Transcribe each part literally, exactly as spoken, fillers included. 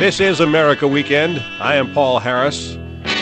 This is America Weekend. I am Paul Harris.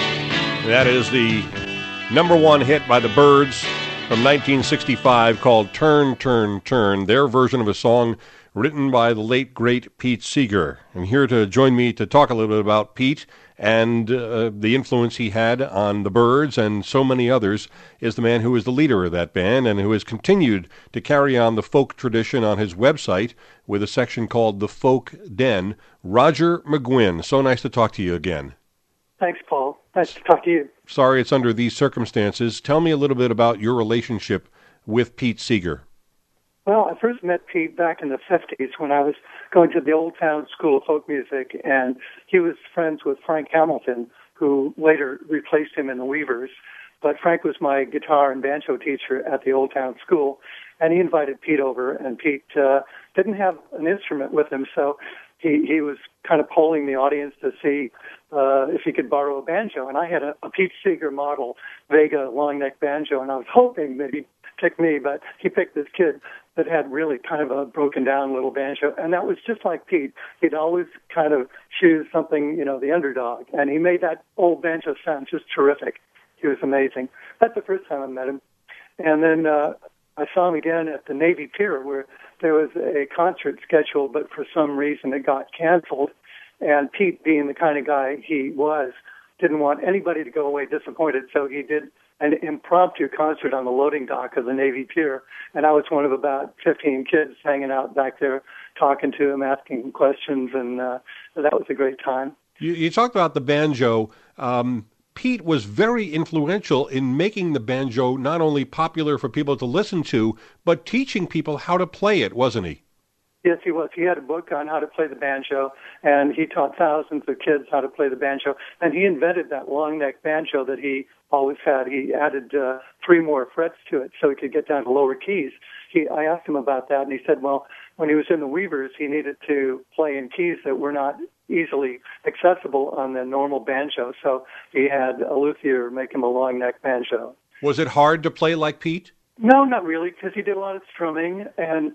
That is the number one hit by the Byrds from nineteen sixty-five called Turn, Turn, Turn, their version of a song written by the late, great Pete Seeger. And here to join me to talk a little bit about Pete and uh, the influence he had on the Byrds and so many others is the man who is the leader of that band and who has continued to carry on the folk tradition on his website with a section called The Folk Den, Roger McGuinn. So nice to talk to you again. Thanks, Paul. Nice to talk to you. Sorry it's under these circumstances. Tell me a little bit about your relationship with Pete Seeger. Well, I first met Pete back in the fifties when I was going to the Old Town School of Folk Music, and he was friends with Frank Hamilton, who later replaced him in the Weavers. But Frank was my guitar and banjo teacher at the Old Town School, and he invited Pete over, and Pete uh, didn't have an instrument with him, so he, he was kind of polling the audience to see uh, if he could borrow a banjo. And I had a, a Pete Seeger model Vega long neck banjo, and I was hoping that he'd pick me, but he picked this kid that had really kind of a broken down little banjo. And that was just like Pete. He'd always kind of choose something, you know, the underdog. And he made that old banjo sound just terrific. He was amazing. That's the first time I met him. And then uh, I saw him again at the Navy Pier where there was a concert scheduled, but for some reason it got canceled. And Pete, being the kind of guy he was, didn't want anybody to go away disappointed, so he did an impromptu concert on the loading dock of the Navy Pier, and I was one of about fifteen kids hanging out back there, talking to him, asking him questions, and uh, that was a great time. You, you talked about the banjo. Um, Pete was very influential in making the banjo not only popular for people to listen to, but teaching people how to play it, wasn't he? Yes, he was. He had a book on how to play the banjo, and he taught thousands of kids how to play the banjo. And he invented that long-neck banjo that he always had. He added uh, three more frets to it so he could get down to lower keys. He, I asked him about that, and he said, well, when he was in the Weavers, he needed to play in keys that were not easily accessible on the normal banjo, so he had a luthier make him a long-neck banjo. Was it hard to play like Pete? No, not really, because he did a lot of strumming, and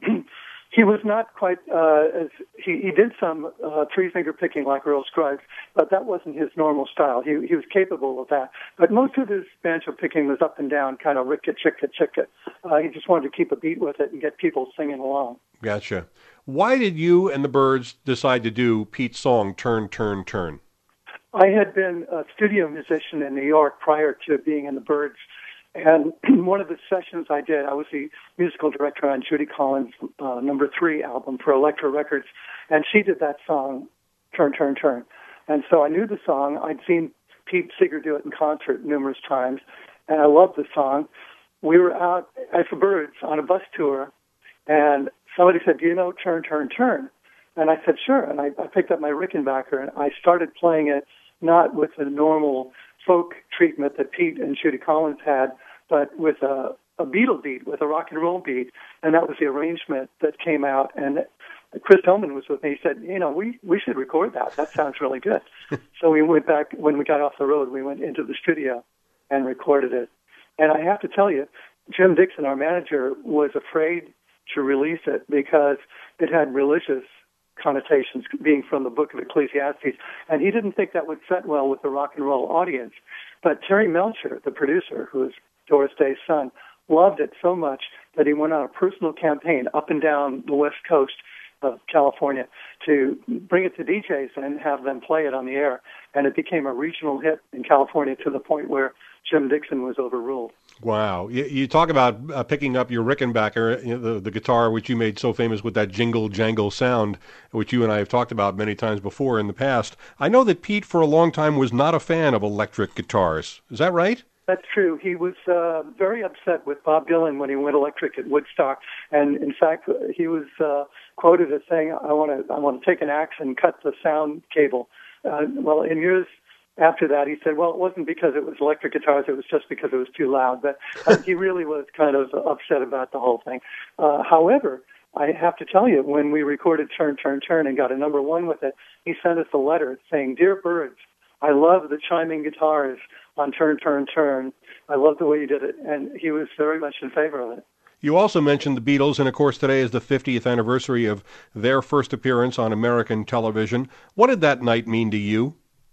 he was not quite, uh, as he, he did some uh, three-finger picking like Earl Scruggs, but that wasn't his normal style. He, he was capable of that. But most of his banjo picking was up and down, kind of ricka, chicka, chicka. Uh, he just wanted to keep a beat with it and get people singing along. Gotcha. Why did you and the Byrds decide to do Pete's song, Turn, Turn, Turn? I had been a studio musician in New York prior to being in the Byrds. And one of the sessions I did, I was the musical director on Judy Collins' uh, number three album for Elektra Records, and she did that song, Turn, Turn, Turn. And so I knew the song. I'd seen Pete Seeger do it in concert numerous times, and I loved the song. We were out at the Byrds on a bus tour, and somebody said, do you know Turn, Turn, Turn? And I said, sure. And I, I picked up my Rickenbacker, and I started playing it not with the normal folk treatment that Pete and Judy Collins had, but with a, a Beatle beat, with a rock and roll beat, and that was the arrangement that came out. And Chris Hillman was with me. He said, you know, we, we should record that. That sounds really good. So we went back, when we got off the road, we went into the studio and recorded it. And I have to tell you, Jim Dixon, our manager, was afraid to release it because it had religious connotations, being from the Book of Ecclesiastes, and he didn't think that would set well with the rock and roll audience. But Terry Melcher, the producer, who is Doris Day's son, loved it so much that he went on a personal campaign up and down the West Coast of California to bring it to D Js and have them play it on the air. And it became a regional hit in California to the point where Jim Dixon was overruled. Wow. You, you talk about uh, picking up your Rickenbacker, you know, the, the guitar which you made so famous with that jingle jangle sound, which you and I have talked about many times before in the past. I know that Pete for a long time was not a fan of electric guitars. Is that right? That's true. He was uh, very upset with Bob Dylan when he went electric at Woodstock, and in fact, he was uh, quoted as saying, "I want to, I want to take an axe and cut the sound cable." Uh, well, in years after that, he said, "Well, it wasn't because it was electric guitars; it was just because it was too loud." But uh, he really was kind of upset about the whole thing. Uh, however, I have to tell you, when we recorded "Turn, Turn, Turn" and got a number one with it, he sent us a letter saying, "Dear Byrds, I love the chiming guitars on Turn, Turn, Turn. I love the way you did it." And he was very much in favor of it. You also mentioned the Beatles, and of course today is the fiftieth anniversary of their first appearance on American television. What did that night mean to you?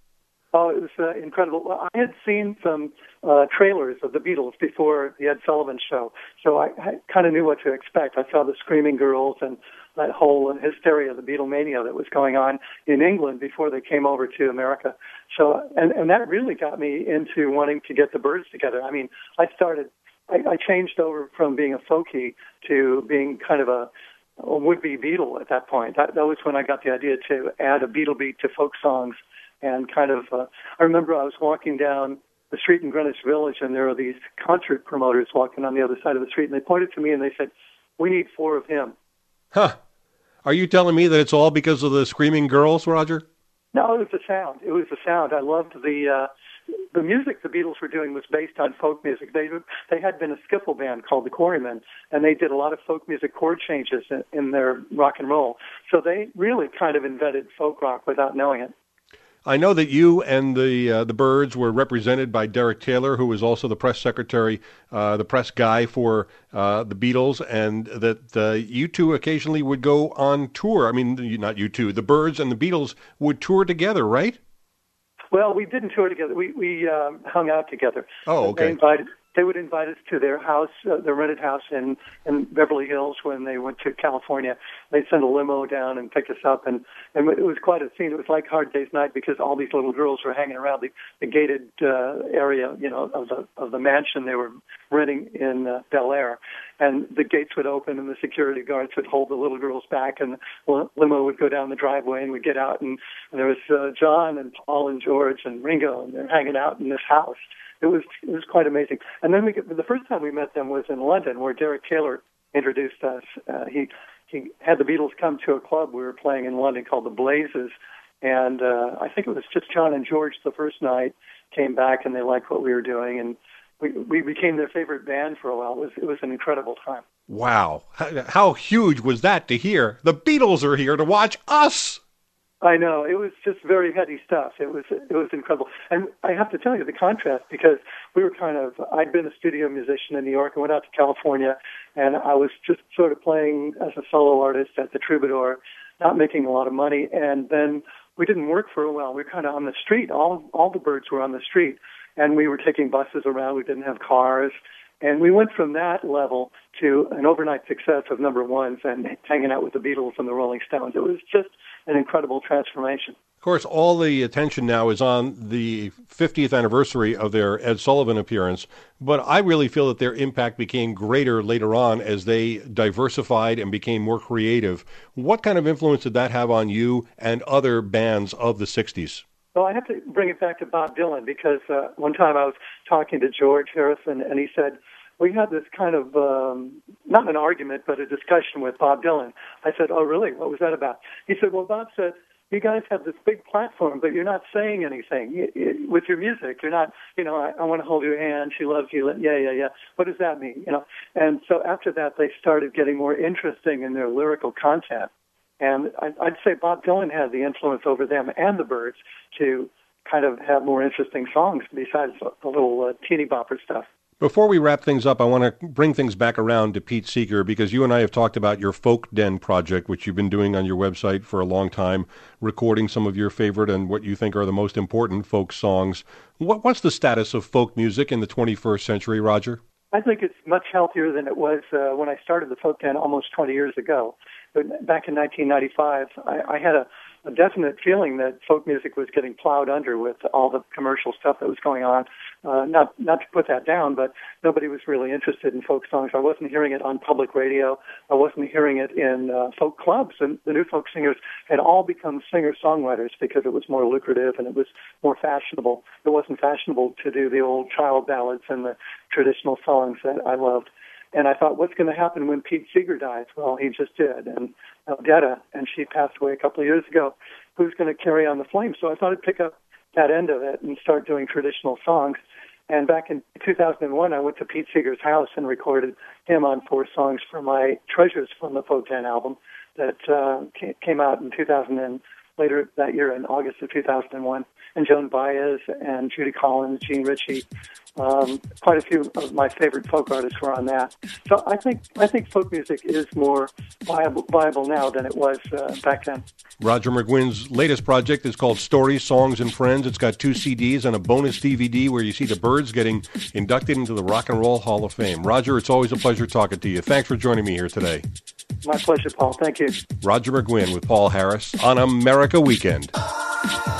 Oh, it was uh, incredible. Well, I had seen some uh, trailers of the Beatles before the Ed Sullivan Show, so I, I kind of knew what to expect. I saw the Screaming Girls and that whole hysteria, the Beatlemania that was going on in England before they came over to America. So, and, and that really got me into wanting to get the Byrds together. I mean, I started, I, I changed over from being a folkie to being kind of a, a would-be Beatle at that point. That, that was when I got the idea to add a Beatle beat to folk songs. And kind of, uh, I remember I was walking down the street in Greenwich Village, and there were these concert promoters walking on the other side of the street, and they pointed to me and they said, "We need four of him." Huh. Are you telling me that it's all because of the Screaming Girls, Roger? No, it was the sound. It was the sound. I loved the uh, the music the Beatles were doing was based on folk music. They they had been a skiffle band called the Quarrymen, and they did a lot of folk music chord changes in, in their rock and roll. So they really kind of invented folk rock without knowing it. I know that you and the uh, the Byrds were represented by Derek Taylor, who was also the press secretary, uh, the press guy for uh, the Beatles, and that uh, you two occasionally would go on tour. I mean, not you two, the Byrds and the Beatles would tour together, right? Well, we didn't tour together. We we um, hung out together. Oh, okay. They invited. They would invite us to their house, uh, their rented house in, in Beverly Hills when they went to California. They'd send a limo down and pick us up, and, and it was quite a scene. It was like Hard Day's Night because all these little girls were hanging around the, the gated uh, area, you know, of the of the mansion they were renting in uh, Bel Air. And the gates would open, and the security guards would hold the little girls back, and the limo would go down the driveway, and we'd get out, and, and there was uh, John and Paul and George and Ringo, and they're hanging out in this house. It was it was quite amazing. And then we the first time we met them was in London, where Derek Taylor introduced us. Uh, he he had the Beatles come to a club we were playing in London called the Blazes, and uh, I think it was just John and George the first night. Came back and they liked what we were doing, and we we became their favorite band for a while. It was it was an incredible time. Wow, how, how huge was that to hear? The Beatles are here to watch us. I know. It was just very heady stuff. It was it was incredible. And I have to tell you the contrast, because we were kind of, I'd been a studio musician in New York and went out to California, and I was just sort of playing as a solo artist at the Troubadour, not making a lot of money. And then we didn't work for a while. We were kind of on the street. All all the Byrds were on the street, and we were taking buses around. We didn't have cars. And we went from that level to an overnight success of number ones and hanging out with the Beatles and the Rolling Stones. It was just an incredible transformation. Of course, all the attention now is on the fiftieth anniversary of their Ed Sullivan appearance, but I really feel that their impact became greater later on as they diversified and became more creative. What kind of influence did that have on you and other bands of the sixties? Well, I have to bring it back to Bob Dylan, because uh, one time I was talking to George Harrison, and he said, we had this kind of, um, not an argument, but a discussion with Bob Dylan. I said, oh, really? What was that about? He said, well, Bob said, you guys have this big platform, but you're not saying anything you, you, with your music. You're not, you know, I, I want to hold your hand. She loves you. Yeah, yeah, yeah. What does that mean? You know. And so after that, they started getting more interesting in their lyrical content. And I'd say Bob Dylan had the influence over them and the Byrds to kind of have more interesting songs besides the little uh, teeny bopper stuff. Before we wrap things up, I want to bring things back around to Pete Seeger, because you and I have talked about your Folk Den project, which you've been doing on your website for a long time, recording some of your favorite and what you think are the most important folk songs. What, what's the status of folk music in the twenty-first century, Roger? I think it's much healthier than it was uh, when I started the Folk Den almost twenty years ago. But back in nineteen ninety-five, I, I had a, a definite feeling that folk music was getting plowed under with all the commercial stuff that was going on. Uh, not not to put that down, but nobody was really interested in folk songs. I wasn't hearing it on public radio. I wasn't hearing it in uh, folk clubs. And the new folk singers had all become singer-songwriters because it was more lucrative and it was more fashionable. It wasn't fashionable to do the old child ballads and the traditional songs that I loved. And I thought, what's going to happen when Pete Seeger dies? Well, he just did. And Odetta, and she passed away a couple of years ago. Who's going to carry on the flame? So I thought I'd pick up that end of it and start doing traditional songs. And back in two thousand one, I went to Pete Seeger's house and recorded him on four songs for my Treasures from the Folk Den album that uh, came out in two thousand later that year in August of two thousand one. And Joan Baez and Judy Collins, Gene Ritchie. Um, quite a few of my favorite folk artists were on that. So I think I think folk music is more viable, viable now than it was uh, back then. Roger McGuinn's latest project is called Stories, Songs, and Friends. It's got two C Ds and a bonus D V D where you see the Byrds getting inducted into the Rock and Roll Hall of Fame. Roger, it's always a pleasure talking to you. Thanks for joining me here today. My pleasure, Paul. Thank you. Roger McGuinn with Paul Harris on America Weekend.